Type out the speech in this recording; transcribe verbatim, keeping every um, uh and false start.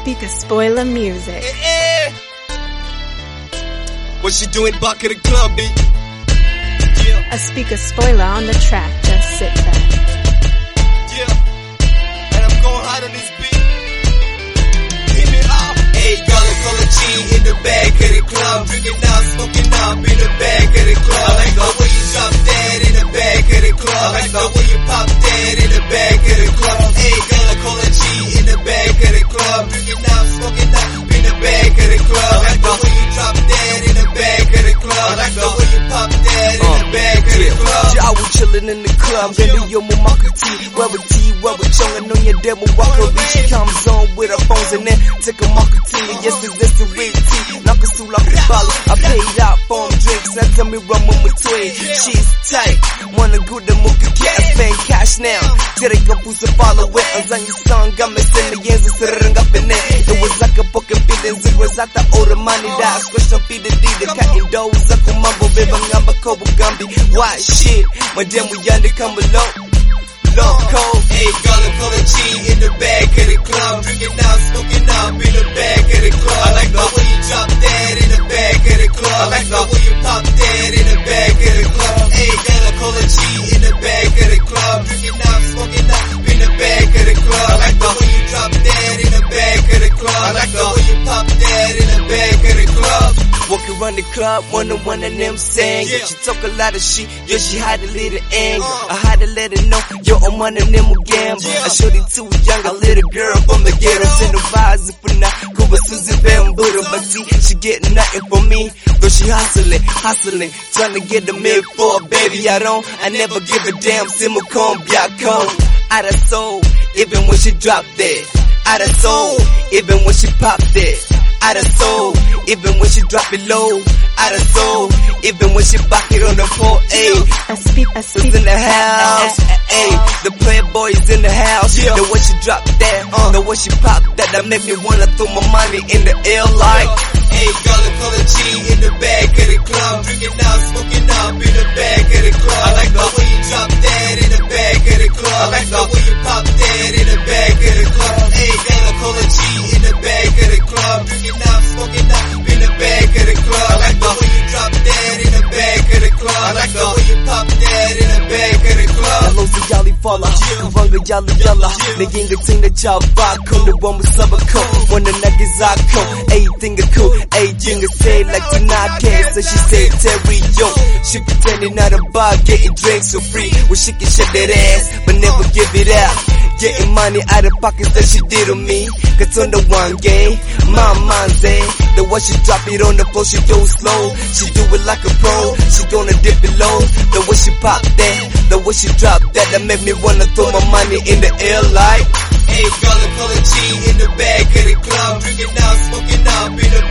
speaker spoiler music. Eh, eh. What she doing back at the club, B? Yeah. A speaker spoiler on the track, just sit back. Yeah. And I'm going hard on this beat. Hit me up. Hey, girl, call a G in the back of the club. Drinking out, smoking up in the back of the club. I like the way you drop that in the back of the club. I like the way you pop that in the back of the club. Hey, girl, call a G in the back of the club. Drinking out, smoking up in the back of the club. I like the way you drop that in the back of the club. I like the way you pop that in the back of the club. Yeah, we chillin' in the club. Gani yo mo makati, wewe T, wewe chonga no ya demo waka. She comes on with her phones and then take a marketing. Yes, this the real T. Nakasula kubali. I paid out for them drinks. Now tell me run with my twin. She's tight. Wanna go to Muka Cafe cash now. Tiri kapusa follow it. Ang your song got me sending yens and sitting up in it. It was like a fucking feeling. It was like the older money that I squished up in the D. The cutting doors. Ako mambo baby ngamba kobo gambi. Why shit? My damn we yonder come below. Low cold. Hey, girl, call a G in the back of the club. Drinking out, smoking up in the back of the club. I like the way you drop that in the back of the club. I like the way you pop that in the back of the club. Hey, girl, call a G in the back of the club. Drinking out, smoking up in the back of the club. I like the way you drop that in the back of the club. I like the way you pop that in the back of the club. Walking around the club, one on one of them saying, yeah, she talk a lot of shit, yeah, she had a little anger. Uh, I had to let her know, yo, I'm one of them who gamble. Yeah. I showed it to a younger little girl from the ghetto. Send the vibes for now, Kuba Susie Bambuda. But see, she getting nothing from me, though she hustling, hustling, trying to get the mid for a baby. I don't, I never give a damn, Simacon, Biacon. Out of soul, even when she dropped that. Out of soul, even when she popped that. Out of soul, even when she drop it low. Out of soul, even when she back it on the floor. Ayy, a speak, a speak in the house. Ayy, the playboys in the house. Yeah. The way she drop that, uh, the way she pop that, that make me wanna throw my money in the air like. Hey, girl, call a G in the back of the club. Drinking out, smoking up in the back of the club. I like the way you drop that in the back of the club. I like the way you pop that in the back of the club. Hey, girl, call a G in the back of the club. Drinking out, smoking up in the back of the club. I like the way you drop that in the back of the club. I like the way you pop that in the back of the club. Hello, so y'all follow. Kuvanga y'all yalla. Nigga ting the job back on the one with summer coat. When the niggas I come, everything is cool. Aging is say like tonight can't, so she said Terry yo. She pretending not a bar, getting drinks for free. Well she can shake that ass, but never give it out. Getting money out of pockets that she did on me. Cause on the one game, my mind's in. The way she drop it on the floor, she go slow. She do it like a pro, she gonna dip it low. The way she pop that, the way she drop that, that make me wanna throw my money in the air like. Hey, girl, call a G in the back of the club. Drinking out, smoking up in the